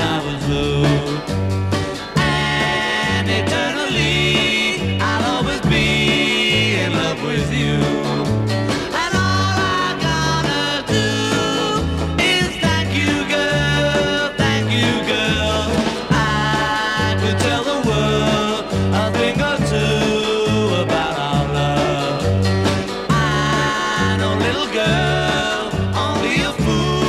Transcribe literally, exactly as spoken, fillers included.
I was blue. And eternally I'll always be in love with you. And all I gotta do is thank you, girl, thank you, girl. I could tell the world a thing or two about our love. I know, little girl, only a fool